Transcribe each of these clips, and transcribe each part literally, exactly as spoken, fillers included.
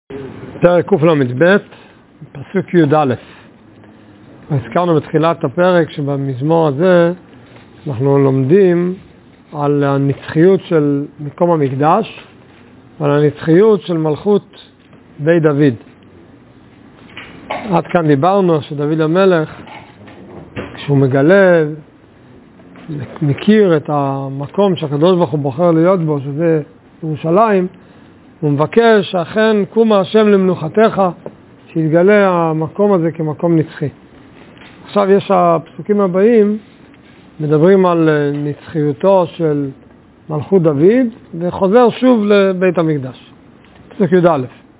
פרק קל"ב, פסוק י"א. הזכרנו בתחילת הפרק שבמזמור הזה אנחנו לומדים על הנצחיות של מקום המקדש ועל הנצחיות של מלכות בית דוד. עד כאן דיברנו שדוד המלך, כשהוא מגלה, מכיר את המקום שהקדוש ברוך הוא בוחר להיות בו, שזה ירושלים, הוא מבקש שאכן קומה השם למנוחתך, שיתגלה המקום הזה כמקום נצחי. עכשיו יש הפסוקים הבאים, מדברים על נצחיותו של מלכות דוד, וחוזר שוב לבית המקדש. פסוק י"א.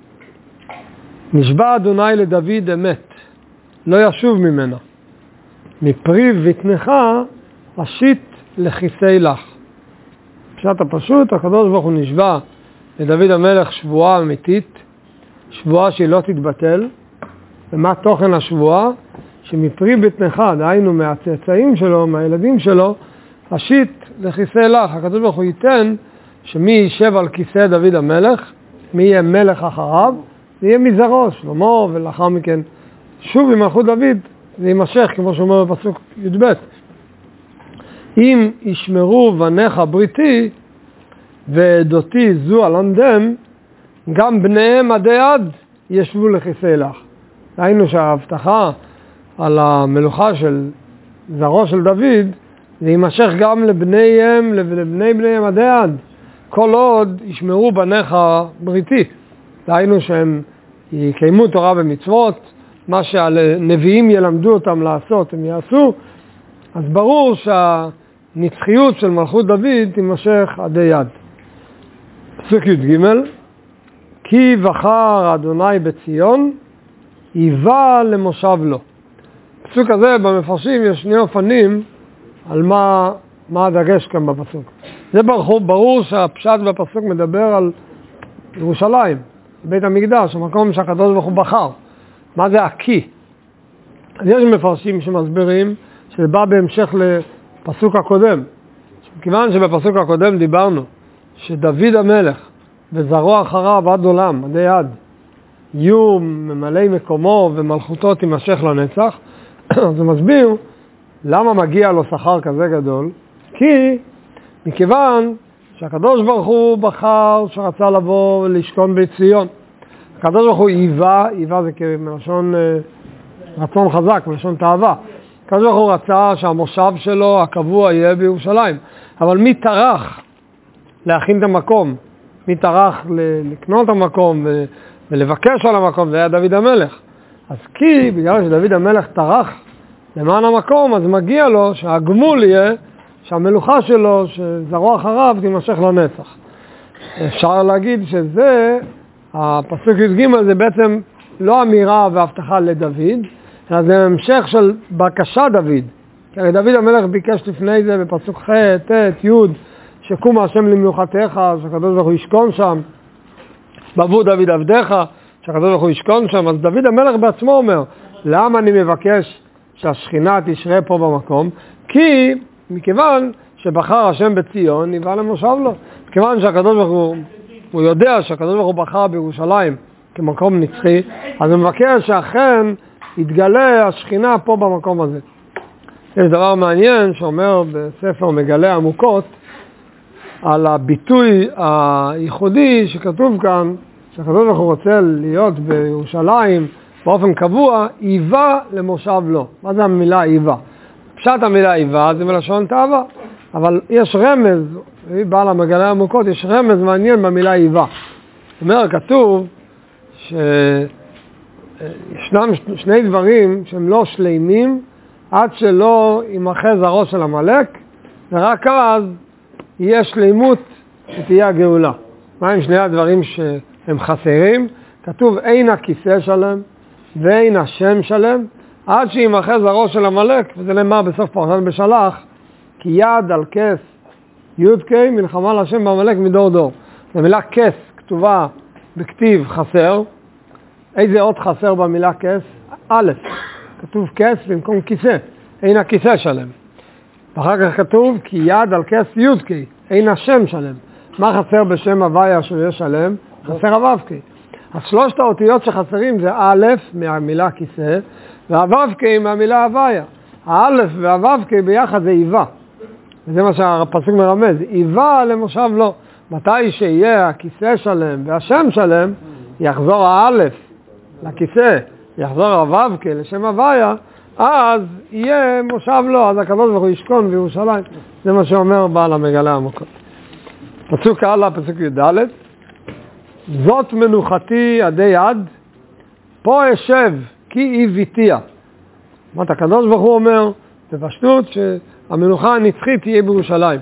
נשבע אדוני לדוד אמת, לא ישוב ממנה. מפרי בטנך אשית לכיסי לך. פשט הפשוט, הקדוש ברוך הוא נשבע לדוד המלך שבועה אמיתית, שבועה שהיא לא תתבטל. ומה תוכן השבועה? שמפרי בטנך, דהיינו מהצאצאים שלו, מהילדים שלו, אשית לכיסא לך. הקדוש ברוך הוא ייתן שמי יישב על כיסא דוד המלך, מי יהיה מלך אחריו, זה יהיה מזרעו, שלמה, ולאחר מכן שוב עם מלכות דוד, זה יימשך, כמו שאומר בפסוק י"ב. אם ישמרו בניך בריתי, ועדותי זו על עמדם, גם בניהם עדי עד ישבו לכיסא לך. ראינו שההבטחה על המלוכה של זרעו של דוד, זה יימשך גם לבניהם, לבני בניהם עדי עד, כל עוד ישמרו בניך בריתי. ראינו שהם יקיימו תורה ומצוות, מה שהנביאים ילמדו אותם לעשות, הם יעשו, אז ברור שהנצחיות של מלכות דוד תימשך עדי עד. פסוק י"ג, כי בחר אדוני בציון, היווה למושב לו. פסוק הזה במפרשים יש שני אופנים על מה, מה הדגש כאן בפסוק. זה ברור, ברור שהפשט בפסוק מדבר על ירושלים, בית המקדש, המקום שהקדוש ברוך הוא בחר. מה זה הכי? אז יש מפרשים שמסבירים שזה בא בהמשך לפסוק הקודם. כיוון שבפסוק הקודם דיברנו שדוד המלך וזרעו אחריו עד עולם, עדי עד, יהיו ממלאי מקומו ומלכותו תימשך לנצח, אז הוא מסביר למה מגיע לו שכר כזה גדול, כי מכיוון שהקדוש ברוך הוא בחר שרצה לבוא לשכון בציון. הקדוש ברוך הוא היווה, היווה זה כמלשון רצון חזק, מלשון תאווה. הקדוש ברוך הוא רצה שהמושב שלו הקבוע יהיה בירושלים, אבל מי טרח להכין את המקום, מי טרח לקנות את המקום ולבקש על המקום, זה היה דוד המלך. אז כי בגלל שדוד המלך טרח למען המקום, אז מגיע לו שהגמול יהיה שהמלוכה שלו, שזרעו אחריו, תימשך לנצח. אפשר להגיד שזה, הפסוק י"ג זה בעצם לא אמירה והבטחה לדוד, אלא זה המשך של בקשה דוד. כי הרי דוד המלך ביקש לפני זה בפסוק ח', ט', י', שקום השם למנוחתך, שהקדוש ברוך הוא ישכון שם, בעבור דוד עבדך, שהקדוש ברוך הוא ישכון שם. אז דוד המלך בעצמו אומר, למה אני מבקש שהשכינה תשרה פה במקום? כי מכיוון שבחר השם בציון, היווה למושב לו. מכיוון שהקדוש ברוך הוא, הוא יודע שהקדוש ברוך הוא בחר בירושלים כמקום נצחי, אז הוא מבקש שאכן יתגלה השכינה פה במקום הזה. יש דבר מעניין שאומר בספר מגלה עמוקות, על הביטוי הייחודי שכתוב כאן, שהקדוש ברוך הוא רוצה להיות בירושלים באופן קבוע, היווה למושב לו. מה זה המילה היווה? פשט המילה היווה זה מלשון תאווה, אבל יש רמז, בעל המגלה עמוקות, יש רמז מעניין במילה היווה. זאת אומרת, כתוב שישנם שני דברים שהם לא שלימים עד שלא יימחה זרעו של עמלק, ורק אז יהיה שלימות שתהיה הגאולה. מה הם שני הדברים שהם חסרים? כתוב אין הכיסא שלם ואין השם שלם עד שימחה זרעו של עמלק, וזה נאמר בסוף פרשת בשלח, כי יד על כס י"ק מלחמה להשם בעמלק מדור דור. זו מילה כס כתובה בכתיב חסר. איזה עוד חסר במילה כס? א', כתוב כס במקום כיסא, אין הכיסא שלם. ואחר כך כתוב כי יד על כס י"ק, אין השם שלם. מה חסר בשם הוויה שיש שלם? חסר הו"ק. אז שלושת האותיות שחסרים זה א' מהמילה כיסא, והו"ק מהמילה הוויה. האלף והו"ק ביחד זה איבה. וזה מה שהפסוק מרמז, איבה למושב לא. מתי שיהיה הכיסא שלם והשם שלם, יחזור האלף לכיסא, יחזור הו"ק לשם הוויה, אז יהיה מושב לא, אז הקדוש ברוך הוא ישכון בירושלים. זה מה שאומר בעל המגלה המוקד. פסוק הלאה, פסוק י"ד, זאת מנוחתי עדי עד, פה אשב כי איביתיה. זאת אומרת, הקדוש ברוך הוא אומר בפשטות שהמנוחה הנצחית תהיה בירושלים.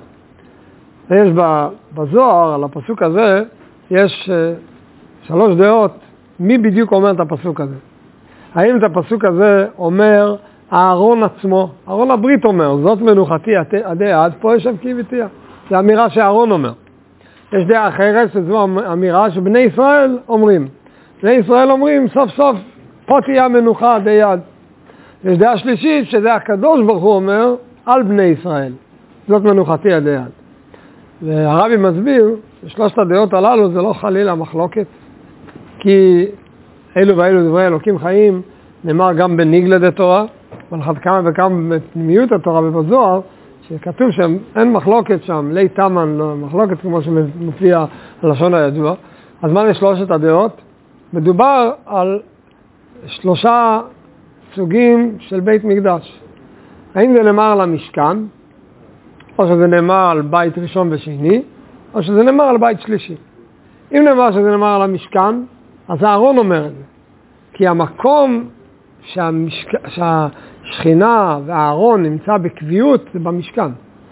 יש בזוהר, על הפסוק הזה, יש שלוש דעות, מי בדיוק אומר את הפסוק הזה. האם את הפסוק הזה אומר אהרון עצמו, אהרון הברית אומר, זאת מנוחתי עדי עד, פה ישב כי איביתיה. זו אמירה שאהרון אומר. יש דעה אחרת, שזו אמירה שבני ישראל אומרים. בני ישראל אומרים, סוף סוף, פה תהיה המנוחה עדי עד. יש דעה שלישית, שזה הקדוש ברוך הוא אומר, על בני ישראל. זאת מנוחתי עדי עד. והרבי מסביר, שלושת הדעות הללו זה לא חלילה מחלוקת, כי אלו ואלו דברי אלוקים חיים, נאמר גם בניגלה דתורה, אבל אחת כמה וכמה בפנימיות התורה ובזוהר, שכתוב שם, אין מחלוקת שם, לי תמן, לא מחלוקת כמו שמופיע הלשון הידוע. אז מה זה שלושת הדעות? מדובר על שלושה סוגים של בית מקדש. האם זה נאמר על המשכן, או שזה נאמר על בית ראשון ושני, או שזה נאמר על בית שלישי. אם נאמר שזה נאמר על המשכן, אז אהרון אומר את זה. כי המקום שהמשכ... שהשכינה והאהרון נמצא בקביעות זה במשכן.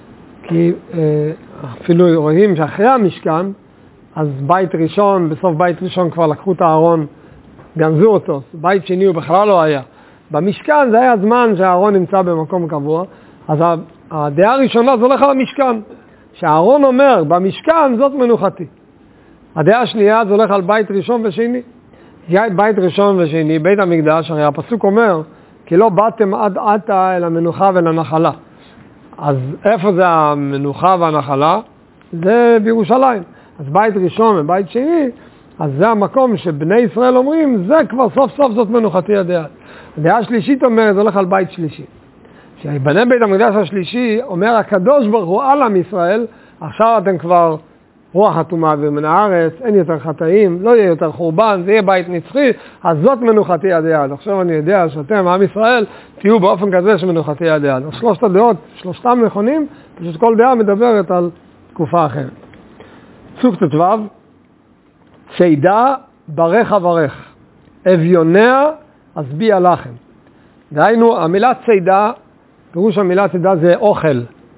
כי אה, אפילו רואים שאחרי המשכן, אז בית ראשון, בסוף בית ראשון כבר לקחו את האהרון, גנזו אותו. בית שני הוא בכלל לא היה. במשכן זה היה הזמן שהאהרון נמצא במקום קבוע, אז הדעה הראשונה זה הולך על המשכן. שהאהרון אומר, במשכן זאת מנוחתי. הדעה השנייה זה הולך על בית ראשון ושני. בית ראשון ושני, בית המקדש, הרי הפסוק אומר, כי לא באתם עד עתה אל המנוחה ולנחלה. אז איפה זה המנוחה והנחלה? זה בירושלים. אז בית ראשון ובית שני, אז זה המקום שבני ישראל אומרים, זה כבר סוף סוף זאת מנוחתי הדעה. הדעה השלישית אומרת, זה הולך על בית שלישי. כשהיבנה בית המקדש השלישי, אומר הקדוש ברוך הוא על עם ישראל, עכשיו אתם כבר רוח הטומאה מן הארץ, אין יותר חטאים, לא יהיה יותר חורבן, זה יהיה בית נצחי, אז זאת מנוחתי עד יד. עכשיו אני יודע שאתם, עם ישראל, תהיו באופן כזה שמנוחתי עד יד. אז שלושת הדעות, שלושתם נכונים, פשוט כל דעה מדברת על תקופה אחרת. פסוק ט"ו, צידה ברך אברך, אביוניה אשביע לחם. דהיינו, המילה צידה, פירוש המילה צידה זה אוכל.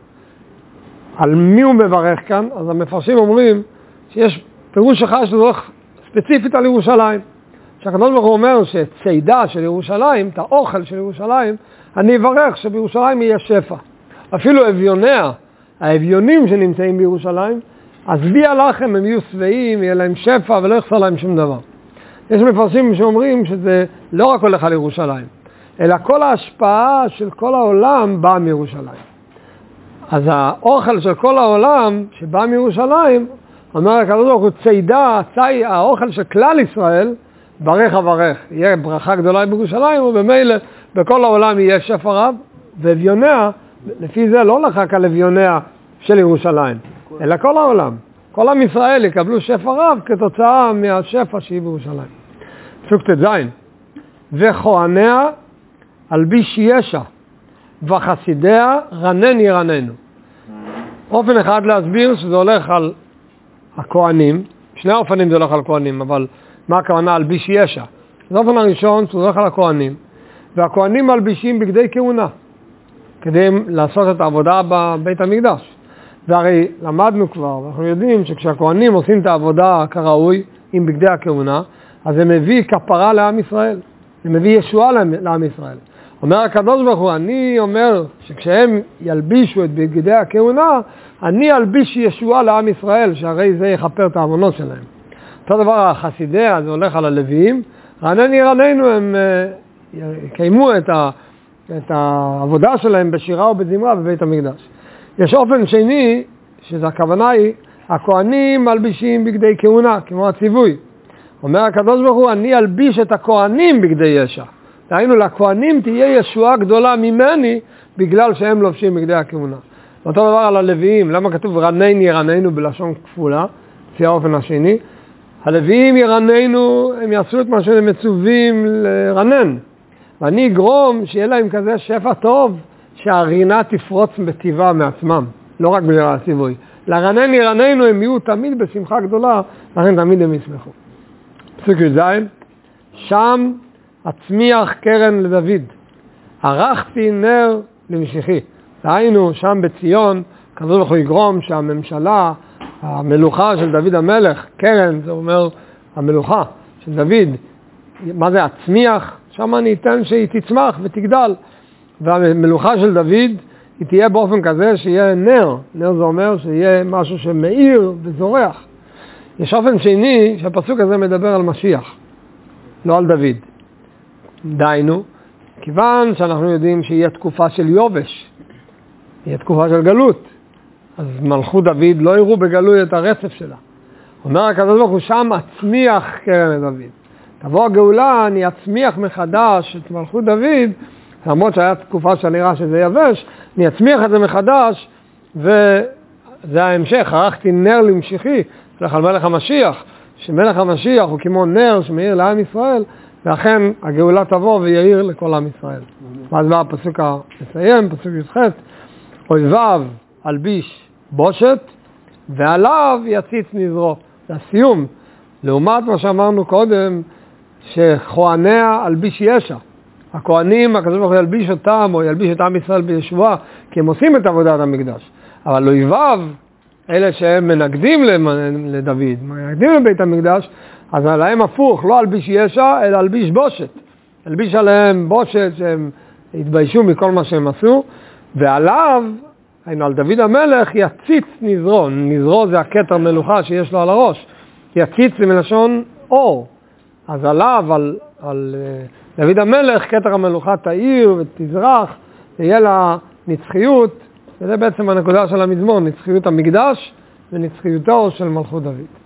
על מי הוא מברך כאן? אז המפרשים אומרים שיש פירוש אחד שזה הולך ספציפית על ירושלים. שהקדוש ברוך הוא אומר שצידה של ירושלים, את האוכל של ירושלים, אני אברך שבירושלים יהיה שפע. אפילו אביוניה, האביונים שנמצאים בירושלים, אשביע לחם, הם יהיו שבעים, יהיה להם שפע ולא יחסר להם שום דבר. יש מפרשים שאומרים שזה לא רק הולך על ירושלים, אלא כל ההשפעה של כל העולם באה מירושלים. אז האוכל של כל העולם שבא מירושלים, אומר הקדוש ברוך הוא צידה, צי, האוכל של כלל ישראל, ברך אברך. יהיה ברכה גדולה בירושלים, ובמילא בכל העולם יהיה שפע רב, ואביוניה, לפי זה לא לחק על אביוניה של ירושלים, אלא כל העולם. כל עם ישראל יקבלו שפע רב כתוצאה מהשפע שהיא בירושלים. פסוק ט"ז, וכהניה אלביש ישע, וחסידיה רנן ירננו. אופן אחד להסביר שזה הולך על הכהנים, שני אופנים זה הולך על כהנים, אבל מה הכוונה אלביש ישע? זה אופן הראשון שזה הולך על הכהנים, והכהנים מלבישים בגדי כהונה, כדי לעשות את העבודה בבית המקדש. והרי למדנו כבר, ואנחנו יודעים שכשהכהנים עושים את העבודה כראוי עם בגדי הכהונה, אז זה מביא כפרה לעם ישראל, זה מביא ישועה לעם ישראל. אומר הקדוש ברוך הוא, אני אומר שכשהם ילבישו את בגדי הכהונה, אני אלביש ישועה לעם ישראל, שהרי זה יכפר את העוונות שלהם. אותו דבר החסידיה, זה הולך על הלוויים, רענן ירננו, הם יקיימו את, ה, את העבודה שלהם בשירה ובזמרה בבית המקדש. יש אופן שני, שזה הכוונה היא, הכהנים מלבישים בגדי כהונה, כמו הציווי. אומר הקדוש ברוך הוא, אני אלביש את הכהנים בגדי ישע. דהיינו, לכהנים תהיה ישועה גדולה ממני, בגלל שהם לובשים בגדי הכהונה. אותו דבר על הלוויים, למה כתוב רנן ירננו בלשון כפולה, לפי האופן השני? הלוויים ירננו, הם יעשו את מה שהם מצווים לרנן. ואני אגרום שיהיה להם כזה שפע טוב, שהרינה תפרוץ בטבעה מעצמם, לא רק בגלל הציווי. לרנן ירננו הם יהיו תמיד בשמחה גדולה, לכן תמיד הם ישמחו. פסוק י"ז, שם הצמיח קרן לדוד, ערכתי נר למשיחי. דהיינו, שם בציון, כזו וכו יגרום שהממשלה, המלוכה של דוד המלך, קרן, זה אומר המלוכה של דוד, מה זה הצמיח? שם אני אתן שהיא תצמח ותגדל. והמלוכה של דוד, היא תהיה באופן כזה שיהיה נר. נר זה אומר שיהיה משהו שמאיר וזורח. יש אופן שני שהפסוק הזה מדבר על משיח, לא על דוד. דיינו, כיוון שאנחנו יודעים שיהיה תקופה של יובש, יהיה תקופה של גלות, אז מלכות דוד לא יראו בגלוי את הרצף שלה. אומר הקדוש ברוך הוא, שם אצמיח קרן לדוד. תבוא הגאולה, אני אצמיח מחדש את מלכות דוד, למרות שהיה תקופה שנראה שזה יבש, אני אצמיח את זה מחדש, וזה ההמשך, ערכתי נר למשיחי, הולך על מלך המשיח, שמלך המשיח הוא כמו נר שמאיר לעם ישראל, ואכן הגאולה תבוא ויעיר לכל עם ישראל. ואז בא הפסוק המסיים, פסוק י"ח, אויביו אלביש בושת, ועליו יציץ נזרו. זה הסיום, לעומת מה שאמרנו קודם, שכהניה אלביש ישע. הכהנים, הקדוש ברוך הוא ילביש אותם, או ילביש את עם ישראל בישועה, כי הם עושים את עבודת המקדש. אבל אויביו, אלה שהם מנגדים לדוד, מנגדים לבית המקדש, אז עליהם הפוך, לא אלביש ישע, אלא אלביש בושת. אלביש עליהם בושת שהם התביישו מכל מה שהם עשו, ועליו, היינו על דוד המלך, יציץ נזרו. נזרו זה הכתר מלוכה שיש לו על הראש. יציץ זה מלשון אור. אז עליו, על, על דוד המלך, כתר המלוכה תאיר ותזרח, תהיה לה נצחיות, וזה בעצם הנקודה של המזמור, נצחיות המקדש ונצחיותו של מלכות דוד.